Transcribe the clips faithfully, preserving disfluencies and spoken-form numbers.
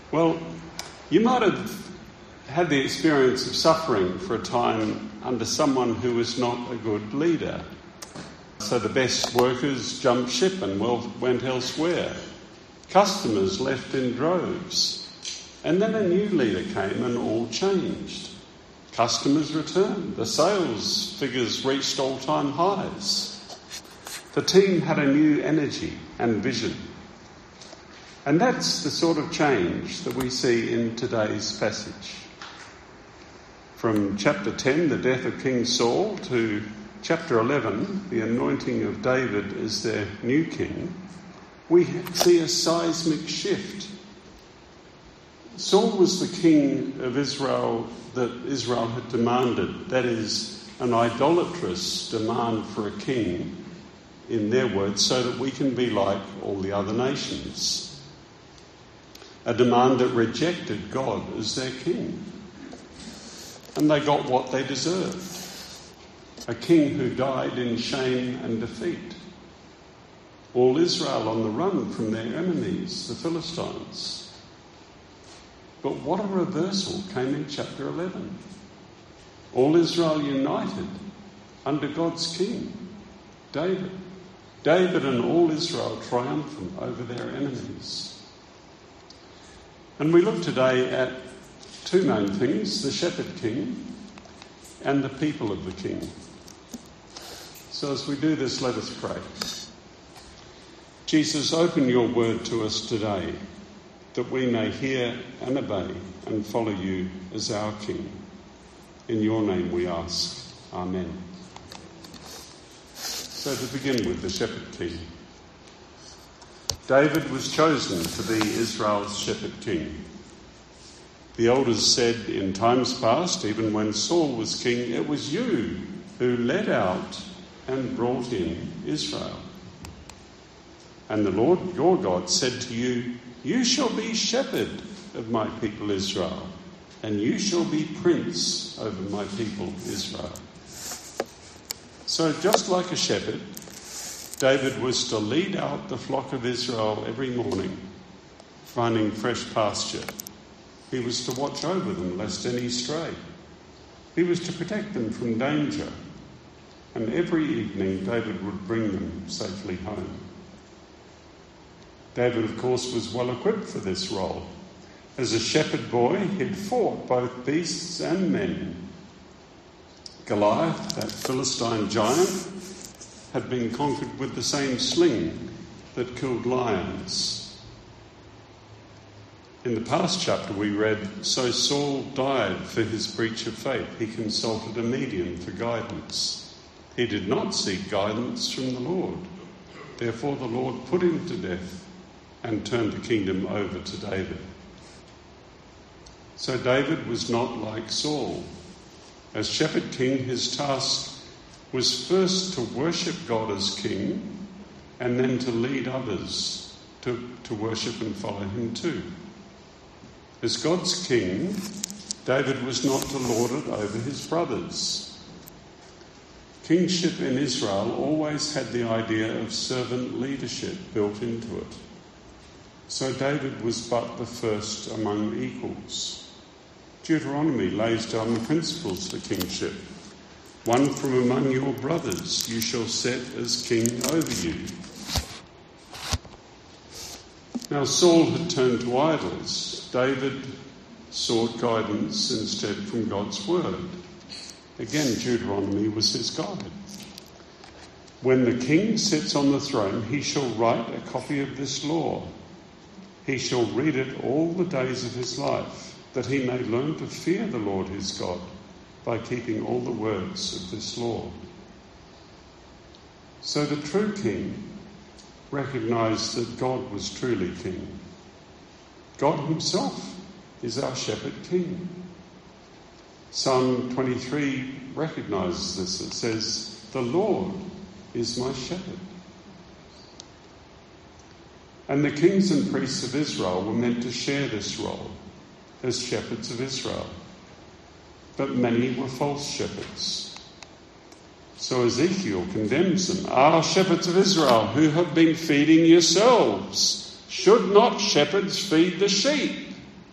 Well, you might have had the experience of suffering for a time under someone who was not a good leader. So the best workers jumped ship and well, went elsewhere. Customers left in droves. And then a new leader came and all changed. Customers returned. The sales figures reached all-time highs. The team had a new energy and vision. And that's the sort of change that we see in today's passage. From chapter ten, the death of King Saul, to chapter eleven, the anointing of David as their new king, we see a seismic shift. Saul was the king of Israel that Israel had demanded. That is, an idolatrous demand for a king, in their words, so that we can be like all the other nations. A demand that rejected God as their king. And they got what they deserved. A king who died in shame and defeat. All Israel on the run from their enemies, the Philistines. But what a reversal came in chapter eleven. All Israel united under God's king, David. David and all Israel triumphant over their enemies. And we look today at two main things, the shepherd king and the people of the king. So as we do this, let us pray. Jesus, open your word to us today, that we may hear and obey and follow you as our King. In your name we ask. Amen. So to begin with, the shepherd king. David was chosen to be Israel's shepherd king. The elders said in times past, even when Saul was king, it was you who led out and brought in Israel. And the Lord your God said to you, you shall be shepherd of my people Israel, and you shall be prince over my people Israel. So just like a shepherd, David was to lead out the flock of Israel every morning, finding fresh pasture. He was to watch over them lest any stray. He was to protect them from danger. And every evening David would bring them safely home. David, of course, was well equipped for this role. As a shepherd boy, he'd fought both beasts and men. Goliath, that Philistine giant, had been conquered with the same sling that killed lions. In the past chapter we read, so Saul died for his breach of faith. He consulted a medium for guidance. He did not seek guidance from the Lord. Therefore the Lord put him to death and turned the kingdom over to David. So David was not like Saul. As shepherd king, his task was first to worship God as king and then to lead others to, to worship and follow him too. As God's king, David was not to lord it over his brothers. Kingship in Israel always had the idea of servant leadership built into it. So David was but the first among equals. Deuteronomy lays down the principles for kingship. One from among your brothers you shall set as king over you. Now Saul had turned to idols. David sought guidance instead from God's word. Again, Deuteronomy was his guide. When the king sits on the throne, he shall write a copy of this law. He shall read it all the days of his life, that he may learn to fear the Lord his God by keeping all the words of this law. So the true king recognised that God was truly king. God himself is our shepherd king. Psalm twenty-three recognises this. It says, the Lord is my shepherd. And the kings and priests of Israel were meant to share this role as shepherds of Israel. But many were false shepherds. So Ezekiel condemns them. Ah, shepherds of Israel, who have been feeding yourselves, should not shepherds feed the sheep?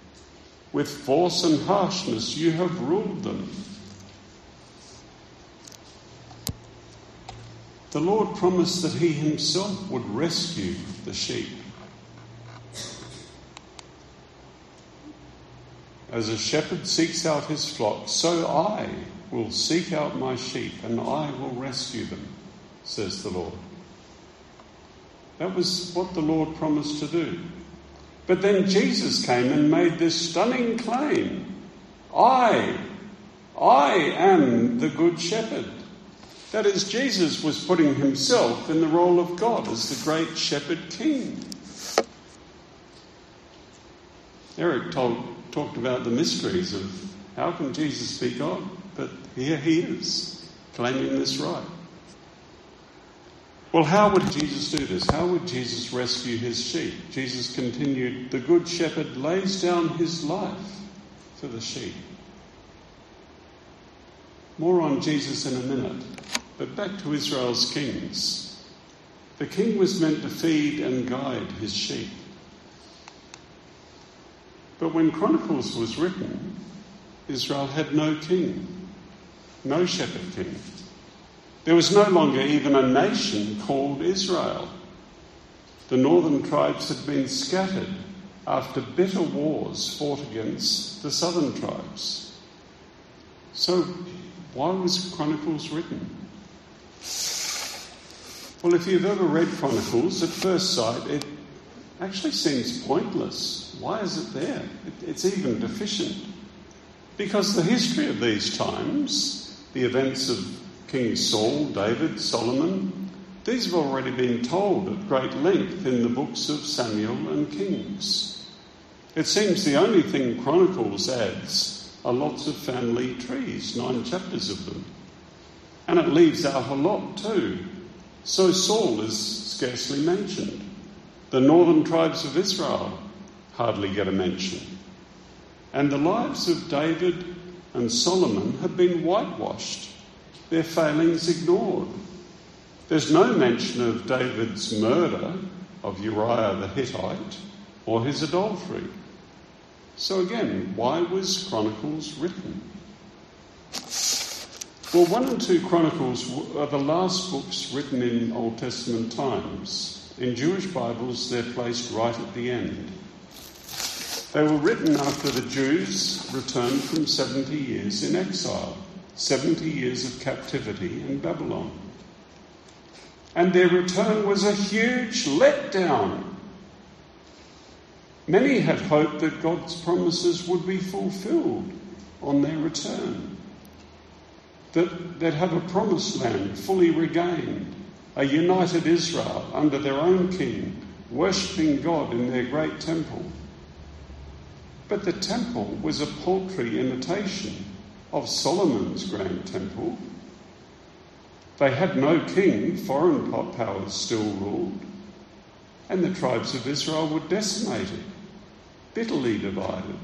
With force and harshness you have ruled them. The Lord promised that he himself would rescue the sheep. As a shepherd seeks out his flock, so I will seek out my sheep and I will rescue them, says the Lord. That was what the Lord promised to do. But then Jesus came and made this stunning claim. I, I am the good shepherd. That is, Jesus was putting himself in the role of God as the great shepherd king. Eric told, talked about the mysteries of how can Jesus be God? But here he is, claiming this right. Well, how would Jesus do this? How would Jesus rescue his sheep? Jesus continued, the good shepherd lays down his life for the sheep. More on Jesus in a minute, but back to Israel's kings. The king was meant to feed and guide his sheep. But when Chronicles was written, Israel had no king, no shepherd king. There was no longer even a nation called Israel. The northern tribes had been scattered after bitter wars fought against the southern tribes. So why was Chronicles written? Well, if you've ever read Chronicles, at first sight it actually seems pointless. Why is it there? It, it's even deficient. Because the history of these times, the events of King Saul, David, Solomon, these have already been told at great length in the books of Samuel and Kings. It seems the only thing Chronicles adds are lots of family trees, nine chapters of them. And it leaves out a lot too. So Saul is scarcely mentioned. The northern tribes of Israel hardly get a mention. And the lives of David and Solomon have been whitewashed, their failings ignored. There's no mention of David's murder of Uriah the Hittite or his adultery. So again, why was Chronicles written? Well, one and two Chronicles are the last books written in Old Testament times. In Jewish Bibles, they're placed right at the end. They were written after the Jews returned from seventy years in exile, seventy years of captivity in Babylon. And their return was a huge letdown. Many had hoped that God's promises would be fulfilled on their return, that they'd have a promised land fully regained, a united Israel under their own king, worshipping God in their great temple. But the temple was a paltry imitation of Solomon's grand temple. They had no king, foreign powers still ruled, and the tribes of Israel were decimated, bitterly divided.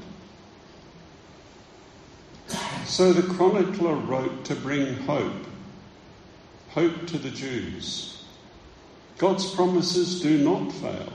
So the chronicler wrote to bring hope, hope to the Jews. God's promises do not fail.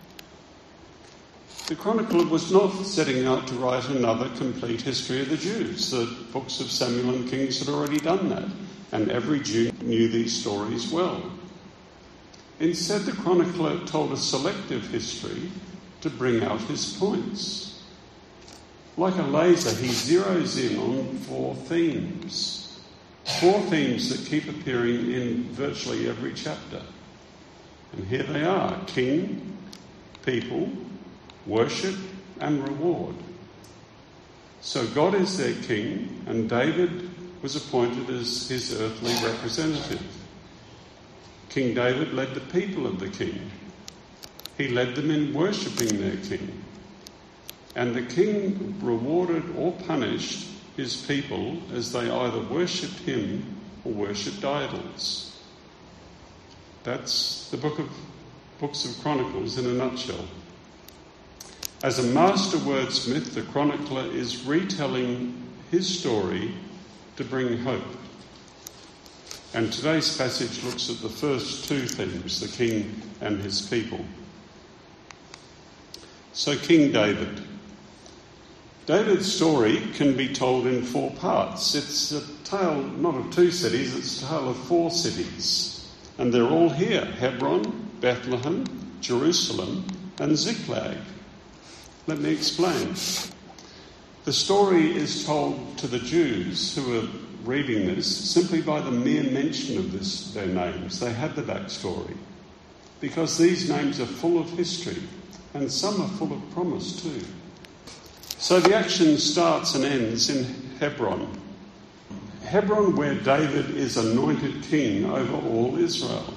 The chronicler was not setting out to write another complete history of the Jews. The books of Samuel and Kings had already done that, and every Jew knew these stories well. Instead, the chronicler told a selective history to bring out his points. Like a laser, he zeroes in on four themes. Four themes that keep appearing in virtually every chapter. And here they are: king, people, worship and reward. So God is their king, and David was appointed as his earthly representative. King David led the people of the king. He led them in worshipping their king. And the king rewarded or punished his people as they either worshipped him or worshipped idols. That's the book of books of Chronicles in a nutshell. As a master wordsmith, the chronicler is retelling his story to bring hope. And today's passage looks at the first two themes, the king and his people. So King David. David's story can be told in four parts. It's a tale not of two cities, it's a tale of four cities. And they're all here: Hebron, Bethlehem, Jerusalem, and Ziklag. Let me explain. The story is told to the Jews who are reading this simply by the mere mention of this, their names. They had the backstory, because these names are full of history, and some are full of promise too. So the action starts and ends in Hebron. Hebron, where David is anointed king over all Israel.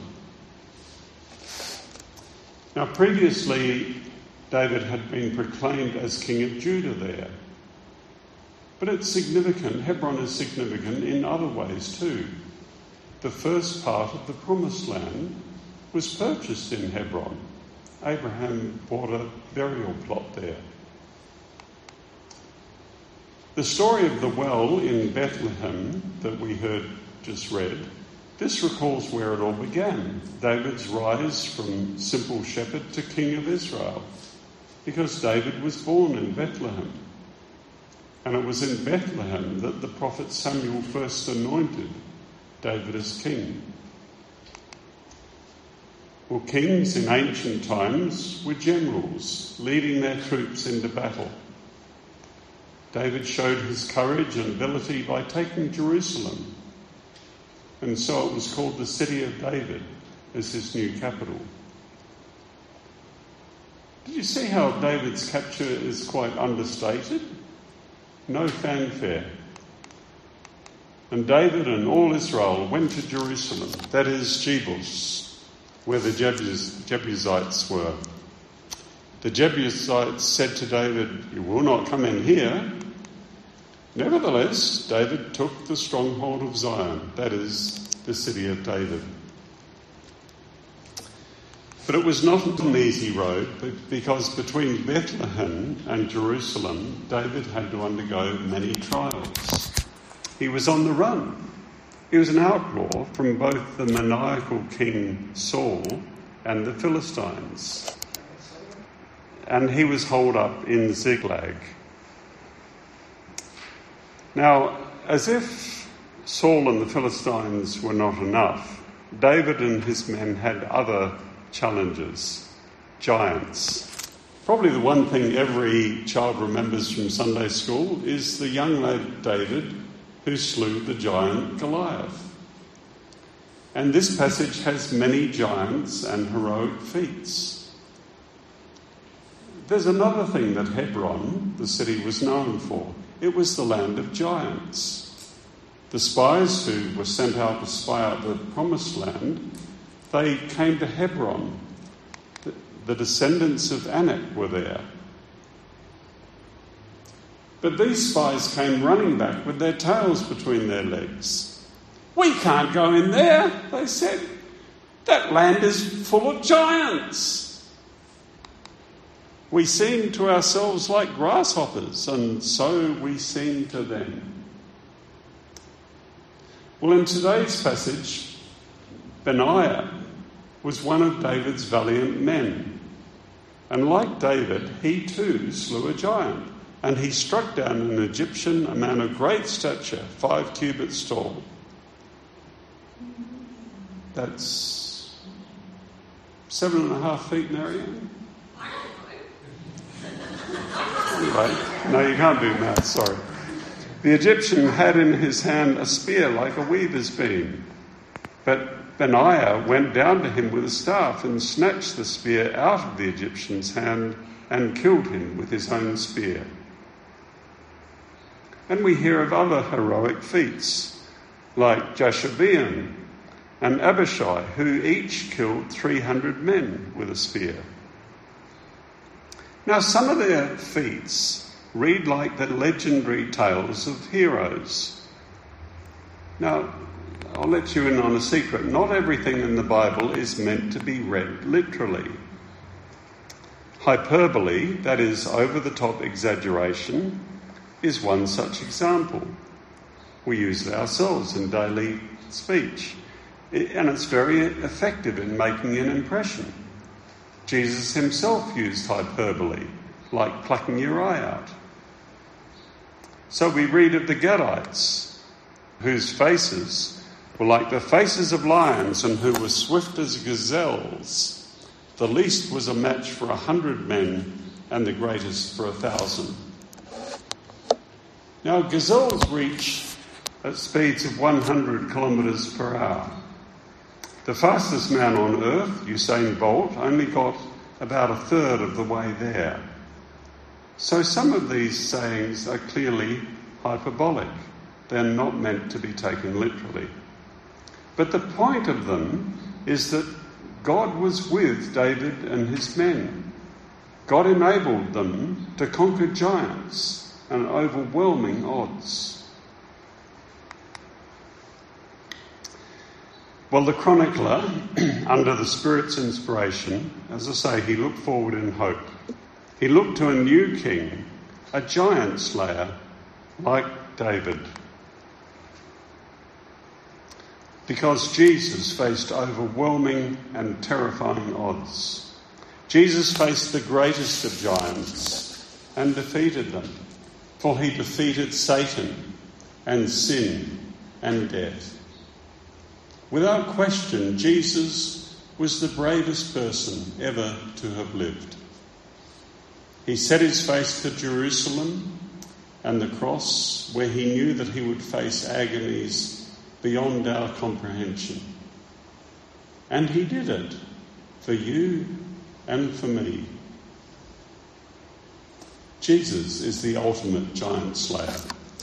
Now, previously, David had been proclaimed as king of Judah there. But it's significant, Hebron is significant in other ways too. The first part of the Promised Land was purchased in Hebron. Abraham bought a burial plot there. The story of the well in Bethlehem that we heard just read, this recalls where it all began. David's rise from simple shepherd to king of Israel, because David was born in Bethlehem. And it was in Bethlehem that the prophet Samuel first anointed David as king. Well, kings in ancient times were generals leading their troops into battle. David showed his courage and ability by taking Jerusalem, and so it was called the City of David as his new capital. Did you see how David's capture is quite understated? No fanfare. And David and all Israel went to Jerusalem, that is Jebus, where the Jebus, Jebusites were. The Jebusites said to David, "You will not come in here." Nevertheless, David took the stronghold of Zion, that is, the City of David. But it was not an easy road, because between Bethlehem and Jerusalem, David had to undergo many trials. He was on the run. He was an outlaw from both the maniacal king Saul and the Philistines. And he was holed up in Ziklag. Now, as if Saul and the Philistines were not enough, David and his men had other challenges, giants. Probably the one thing every child remembers from Sunday school is the young lad David who slew the giant Goliath. And this passage has many giants and heroic feats. There's another thing that Hebron, the city, was known for. It was the land of giants. The spies who were sent out to spy out the promised land, they came to Hebron. The descendants of Anak were there. But these spies came running back with their tails between their legs. "We can't go in there," they said. "That land is full of giants. We seem to ourselves like grasshoppers, and so we seem to them." Well, in today's passage, Benaiah was one of David's valiant men. And like David, he too slew a giant. And he struck down an Egyptian, a man of great stature, five cubits tall. That's seven and a half feet, Marianne? Anyway, no, you can't do math, sorry. The Egyptian had in his hand a spear like a weaver's beam. But Benaiah went down to him with a staff and snatched the spear out of the Egyptian's hand and killed him with his own spear. And we hear of other heroic feats, like Jashobeam and Abishai, who each killed three hundred men with a spear. Now, some of their feats read like the legendary tales of heroes. Now, I'll let you in on a secret. Not everything in the Bible is meant to be read literally. Hyperbole, that is, over-the-top exaggeration, is one such example. We use it ourselves in daily speech, and it's very effective in making an impression. Jesus himself used hyperbole, like plucking your eye out. So we read of the Gadites, whose faces were like the faces of lions and who were swift as gazelles. The least was a match for a hundred men and the greatest for a thousand. Now, gazelles reach at speeds of one hundred kilometres per hour. The fastest man on earth, Usain Bolt, only got about a third of the way there. So some of these sayings are clearly hyperbolic. They're not meant to be taken literally. But the point of them is that God was with David and his men. God enabled them to conquer giants and overwhelming odds. Well, the chronicler, under the Spirit's inspiration, as I say, he looked forward in hope. He looked to a new king, a giant slayer like David. Because Jesus faced overwhelming and terrifying odds. Jesus faced the greatest of giants and defeated them, for he defeated Satan and sin and death. Without question, Jesus was the bravest person ever to have lived. He set his face to Jerusalem and the cross, where he knew that he would face agonies beyond our comprehension. And he did it for you and for me. Jesus is the ultimate giant slayer.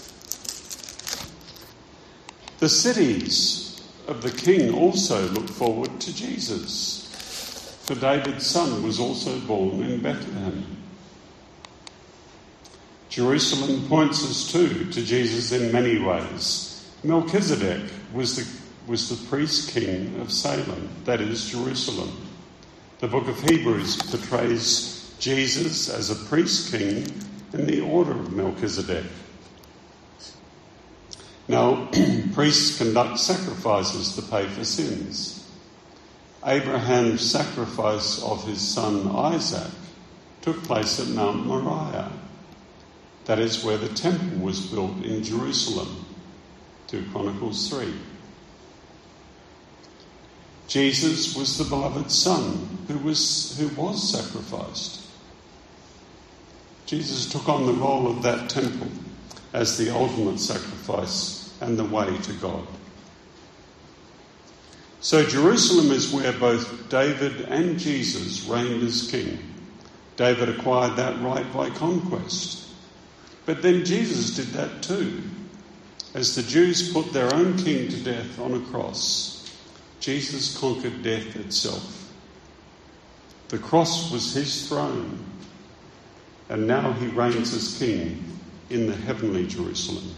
The cities of the king also look forward to Jesus, for David's son was also born in Bethlehem. Jerusalem points us too to Jesus in many ways. Melchizedek was the, was the priest king of Salem, that is Jerusalem. The book of Hebrews portrays Jesus as a priest king in the order of Melchizedek. Now, priests conduct sacrifices to pay for sins. Abraham's sacrifice of his son Isaac took place at Mount Moriah. That is where the temple was built in Jerusalem, two Chronicles three. Jesus was the beloved son who was, who was sacrificed. Jesus took on the role of that temple as the ultimate sacrifice and the way to God. So Jerusalem is where both David and Jesus reigned as king. David acquired that right by conquest. But then Jesus did that too. As the Jews put their own king to death on a cross, Jesus conquered death itself. The cross was his throne, and now he reigns as king in the heavenly Jerusalem.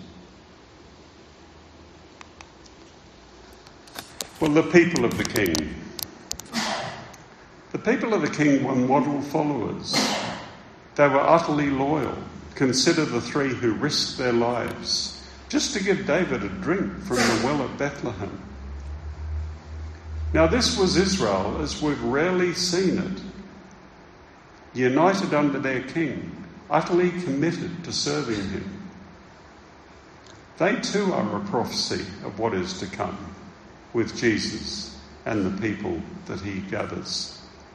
Well, the people of the king. The people of the king were model followers. They were utterly loyal. Consider the three who risked their lives just to give David a drink from the well at Bethlehem. Now, this was Israel as we've rarely seen it. United under their king, utterly committed to serving him. They too are a prophecy of what is to come with Jesus and the people that he gathers.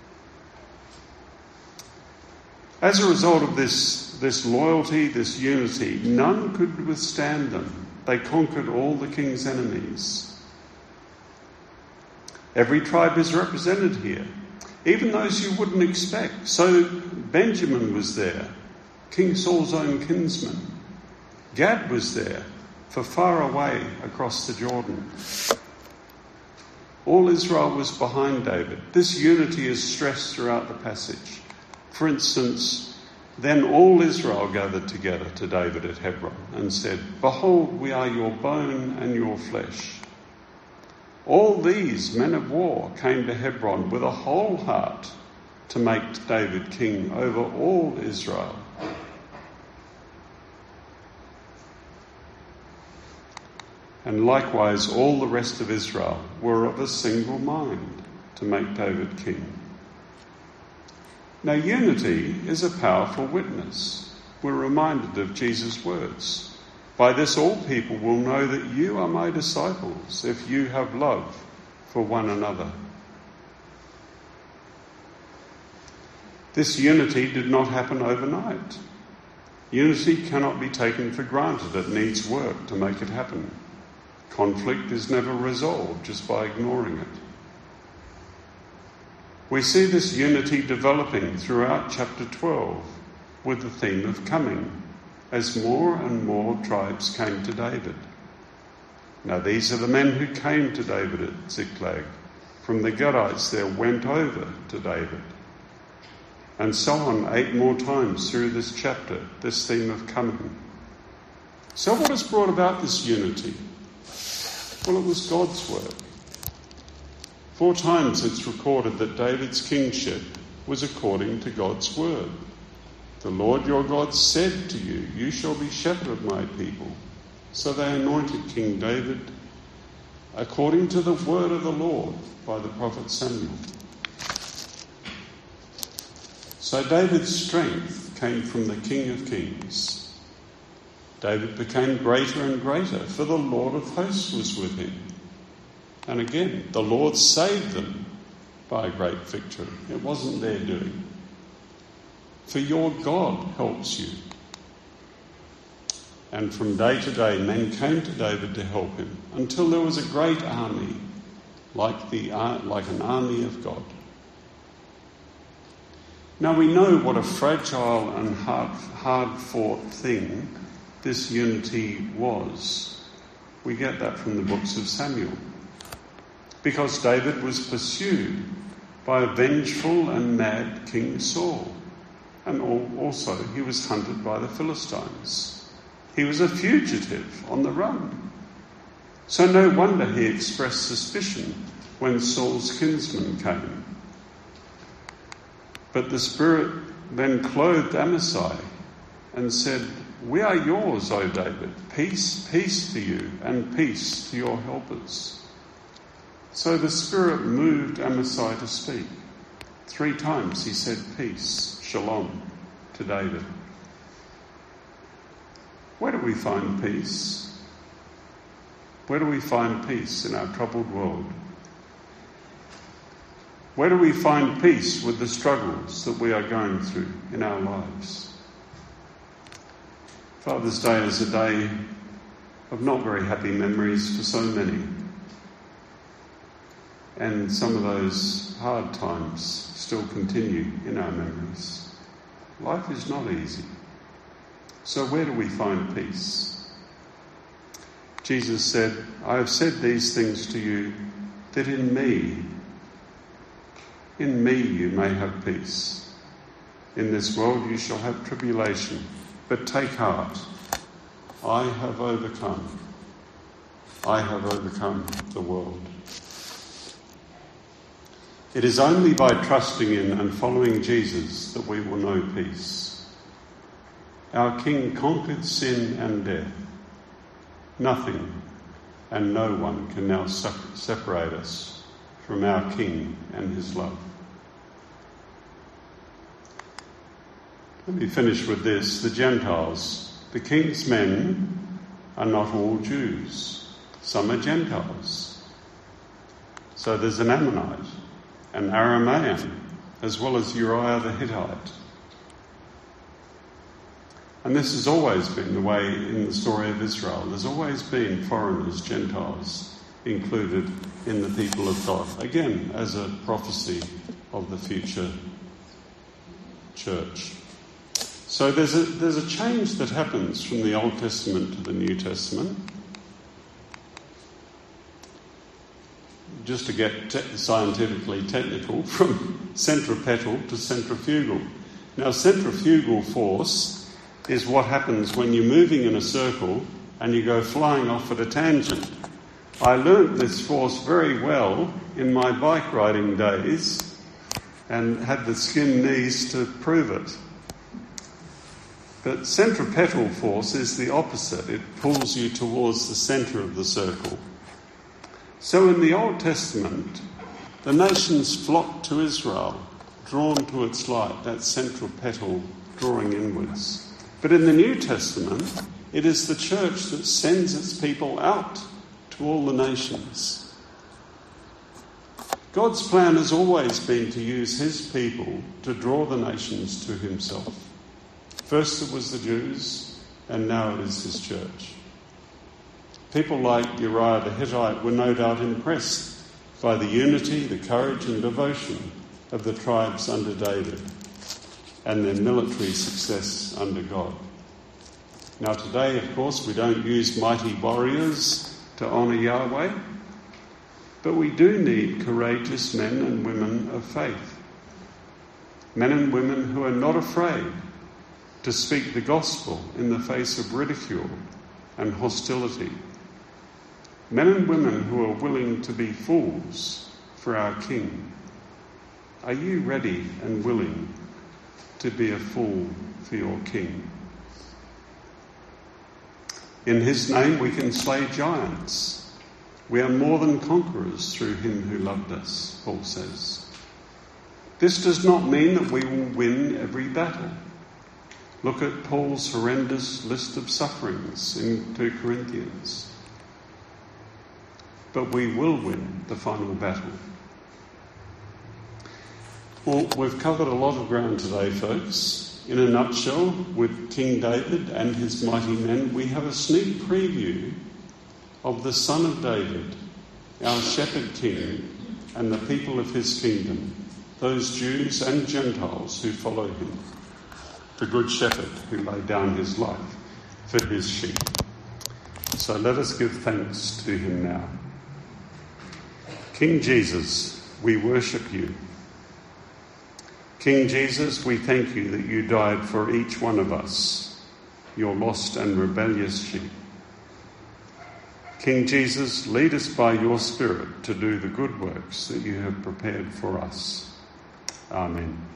As a result of this, this loyalty, this unity, none could withstand them. They conquered all the king's enemies. Every tribe is represented here, even those you wouldn't expect. So Benjamin was there, King Saul's own kinsman. Gad was there, for far away across the Jordan. All Israel was behind David. This unity is stressed throughout the passage. For instance, then all Israel gathered together to David at Hebron and said, "Behold, we are your bone and your flesh." All these men of war came to Hebron with a whole heart to make David king over all Israel. And likewise, all the rest of Israel were of a single mind to make David king. Now, unity is a powerful witness. We're reminded of Jesus' words. By this all people will know that you are my disciples, if you have love for one another. This unity did not happen overnight. Unity cannot be taken for granted. It needs work to make it happen. Conflict is never resolved just by ignoring it. We see this unity developing throughout chapter twelve with the theme of coming, as more and more tribes came to David. Now these are the men who came to David at Ziklag. From the Gadites there went over to David. And so on eight more times through this chapter, this theme of coming. So what has brought about this unity? Well, it was God's work. Four times it's recorded that David's kingship was according to God's word. The Lord your God said to you, you shall be shepherd of my people. So they anointed King David according to the word of the Lord by the prophet Samuel. So David's strength came from the King of Kings. David became greater and greater, for the Lord of hosts was with him. And again, the Lord saved them by a great victory. It wasn't their doing. For your God helps you. And from day to day, men came to David to help him, until there was a great army, like the like an army of God. Now we know what a fragile and hard, hard-fought thing this unity was. We get that from the books of Samuel. Because David was pursued by a vengeful and mad King Saul. And also he was hunted by the Philistines. He was a fugitive on the run. So no wonder he expressed suspicion when Saul's kinsmen came. But the Spirit then clothed Amasai and said, we are yours, O David. Peace, peace to you, and peace to your helpers. So the Spirit moved Amasai to speak. Three times he said peace, shalom, to David. Where do we find peace? Where do we find peace in our troubled world? Where do we find peace with the struggles that we are going through in our lives? Father's Day is a day of not very happy memories for so many. And some of those hard times still continue in our memories. Life is not easy. So where do we find peace? Jesus said, I have said these things to you, that in me, in me you may have peace. In this world you shall have tribulation, but take heart. I have overcome. I have overcome the world. It is only by trusting in and following Jesus that we will know peace. Our King conquered sin and death. Nothing and no one can now separate us from our King and his love. Let me finish with this. The Gentiles, the King's men, are not all Jews. Some are Gentiles. So there's an Ammonite, an Aramaean, as well as Uriah the Hittite. And this has always been the way in the story of Israel. There's always been foreigners, Gentiles, included in the people of God. Again, as a prophecy of the future church. So there's a, there's a change that happens from the Old Testament to the New Testament. Just to get te- scientifically technical, from centripetal to centrifugal. Now, centrifugal force is what happens when you're moving in a circle and you go flying off at a tangent. I learnt this force very well in my bike riding days and had the skin knees to prove it. But centripetal force is the opposite. It pulls you towards the centre of the circle. So in the Old Testament, the nations flocked to Israel, drawn to its light, that centripetal drawing inwards. But in the New Testament, It is the church that sends its people out to all the nations. God's plan has always been to use his people to draw the nations to himself. First it was the Jews, and now it is his church. People like Uriah the Hittite were no doubt impressed by the unity, the courage and devotion of the tribes under David and their military success under God. Now today, of course, we don't use mighty warriors to honour Yahweh, but we do need courageous men and women of faith. Men and women who are not afraid to speak the gospel in the face of ridicule and hostility. Men and women who are willing to be fools for our King. Are you ready and willing to be a fool for your King? In his name we can slay giants. We are more than conquerors through him who loved us, Paul says. This does not mean that we will win every battle. Look at Paul's horrendous list of sufferings in two Corinthians. But we will win the final battle. Well, we've covered a lot of ground today, folks. In a nutshell, with King David and his mighty men, we have a sneak preview of the Son of David, our shepherd king, and the people of his kingdom, those Jews and Gentiles who follow him, the good shepherd who laid down his life for his sheep. So let us give thanks to him now. King Jesus, we worship you. King Jesus, we thank you that you died for each one of us, your lost and rebellious sheep. King Jesus, lead us by your Spirit to do the good works that you have prepared for us. Amen.